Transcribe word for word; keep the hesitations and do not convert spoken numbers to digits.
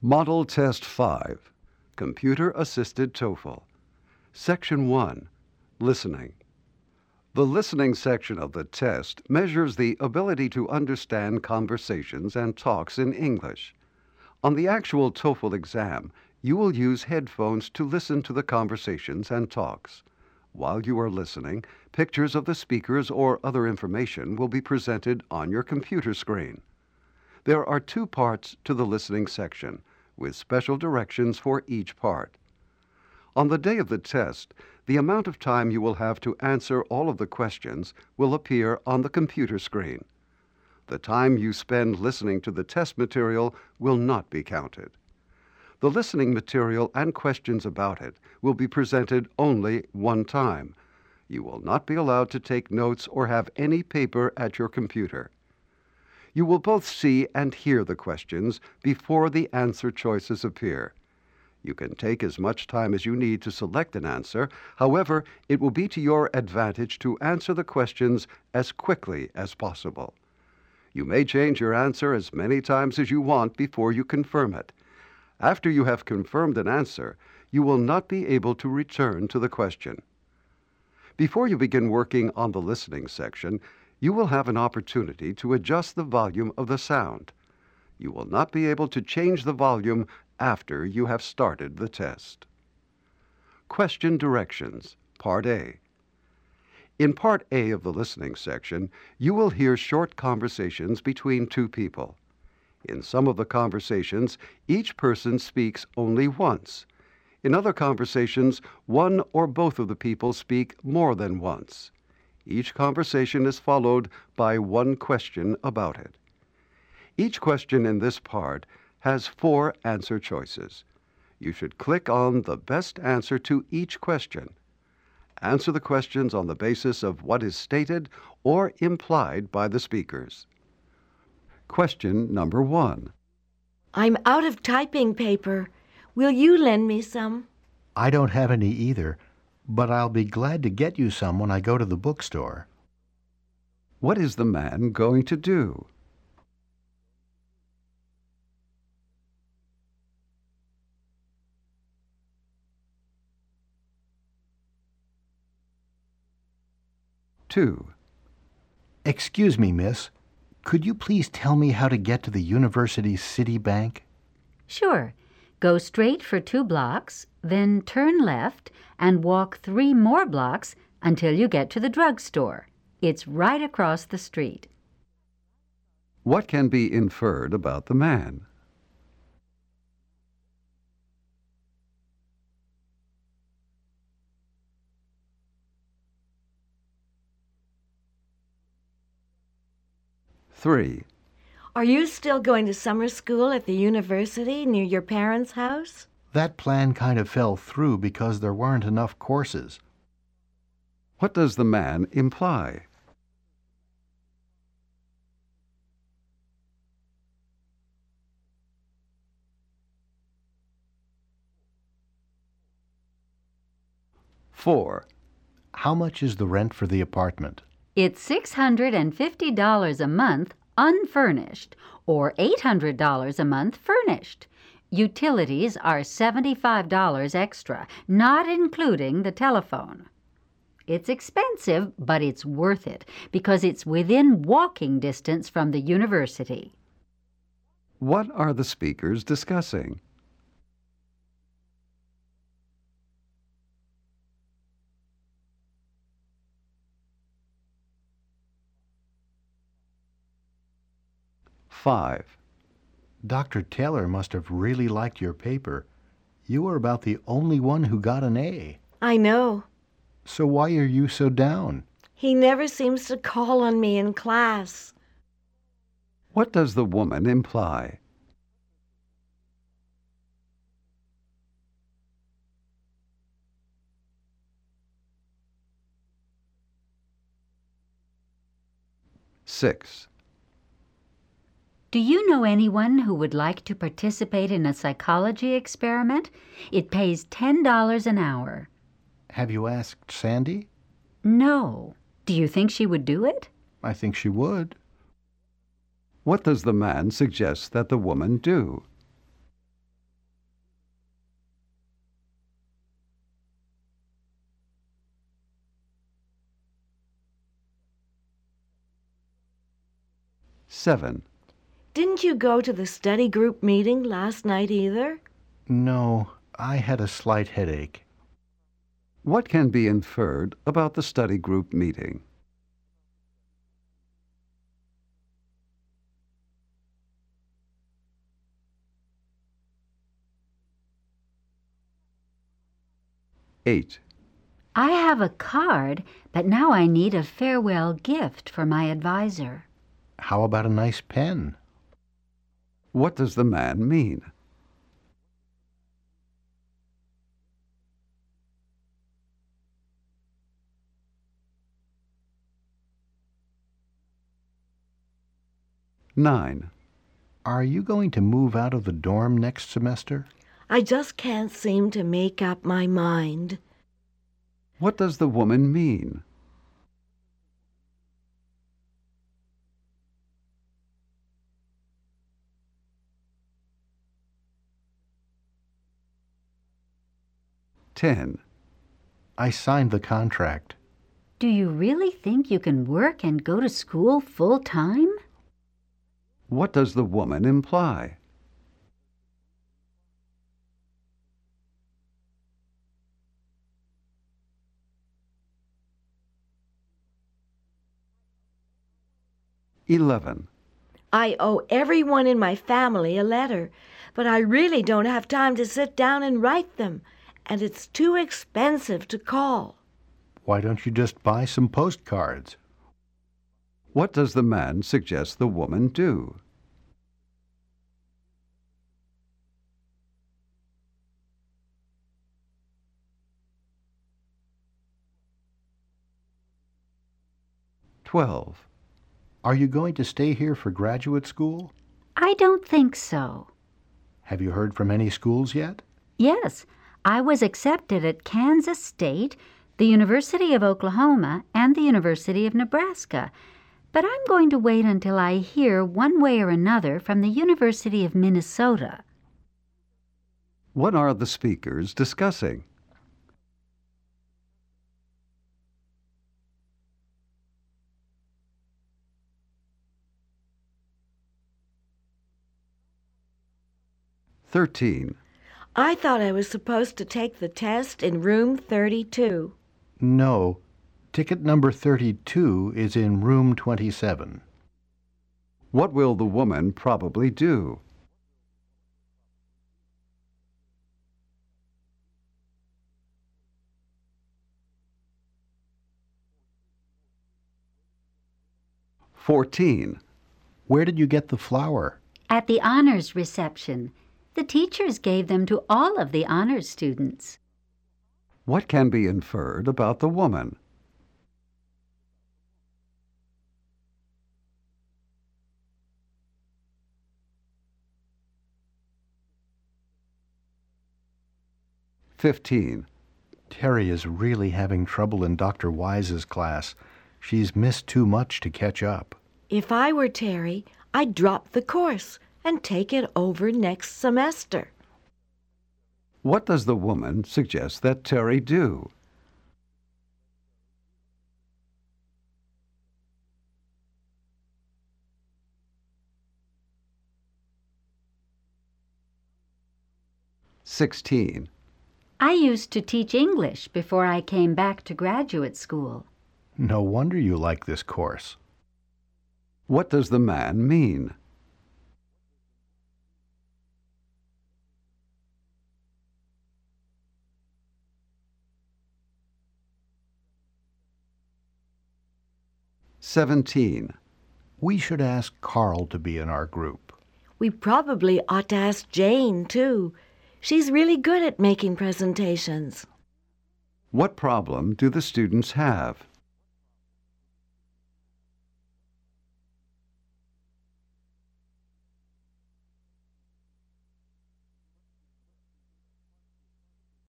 Model Test five, Computer-Assisted TOEFL. Section one, Listening. The listening section of the test measures the ability to understand conversations and talks in English. On the actual TOEFL exam, you will use headphones to listen to the conversations and talks. While you are listening, pictures of the speakers or other information will be presented on your computer screen. There are two parts to the listening section, with special directions for each part. On the day of the test, the amount of time you will have to answer all of the questions will appear on the computer screen. The time you spend listening to the test material will not be counted. The listening material and questions about it will be presented only one time. You will not be allowed to take notes or have any paper at your computer. You will both see and hear the questions before the answer choices appear. You can take as much time as you need to select an answer. However, it will be to your advantage to answer the questions as quickly as possible. You may change your answer as many times as you want before you confirm it. After you have confirmed an answer, you will not be able to return to the question. Before you begin working on the listening section, you will have an opportunity to adjust the volume of the sound. You will not be able to change the volume after you have started the test. Question Directions, Part A. In Part A of the listening section, you will hear short conversations between two people. In some of the conversations, each person speaks only once. In other conversations, one or both of the people speak more than once. Each conversation is followed by one question about it. Each question in this part has four answer choices. You should click on the best answer to each question. Answer the questions on the basis of what is stated or implied by the speakers. Question number one. I'm out of typing paper. Will you lend me some? I don't have any either, but I'll be glad to get you some when I go to the bookstore. What is the man going to do? Two. Excuse me, miss. Could you please tell me how to get to the University City Bank? Sure. Go straight for two blocks, then turn left and walk three more blocks until you get to the drugstore. It's right across the street. What can be inferred about the man? Three. Are you still going to summer school at the university near your parents' house? That plan kind of fell through because there weren't enough courses. What does the man imply? Four. How much is the rent for the apartment? It's six hundred fifty dollars a month unfurnished or eight hundred dollars a month furnished. Utilities are seventy-five dollars extra, not including the telephone. It's expensive, but it's worth it because it's within walking distance from the university. What are the speakers discussing? Five. Doctor Taylor must have really liked your paper. You were about the only one who got an A. I know. So why are you so down? He never seems to call on me in class. What does the woman imply? Six. Do you know anyone who would like to participate in a psychology experiment? It pays ten dollars an hour. Have you asked Sandy? No. Do you think she would do it? I think she would. What does the man suggest that the woman do? seven. Didn't you go to the study group meeting last night either? No, I had a slight headache. What can be inferred about the study group meeting? eight. I have a card, but now I need a farewell gift for my advisor. How about a nice pen? What does the man mean? nine. Are you going to move out of the dorm next semester? I just can't seem to make up my mind. What does the woman mean? ten. I signed the contract. Do you really think you can work and go to school full time? What does the woman imply? eleven. I owe everyone in my family a letter, but I really don't have time to sit down and write them, and it's too expensive to call. Why don't you just buy some postcards? What does the man suggest the woman do? twelve. Are you going to stay here for graduate school? I don't think so. Have you heard from any schools yet? Yes, I was accepted at Kansas State, the University of Oklahoma, and the University of Nebraska. But I'm going to wait until I hear one way or another from the University of Minnesota. What are the speakers discussing? thirteen. I thought I was supposed to take the test in room thirty-two. No. Ticket number thirty-two is in room twenty-seven. What will the woman probably do? fourteen. Where did you get the flower? At the honors reception, the teachers gave them to all of the honors students. What can be inferred about the woman? fifteen. Terry is really having trouble in Doctor Wise's class. She's missed too much to catch up. If I were Terry, I'd drop the course and take it over next semester. What does the woman suggest that Terry do? sixteen. I used to teach English before I came back to graduate school. No wonder you like this course. What does the man mean? seventeen. We should ask Carl to be in our group. We probably ought to ask Jane, too. She's really good at making presentations. What problem do the students have?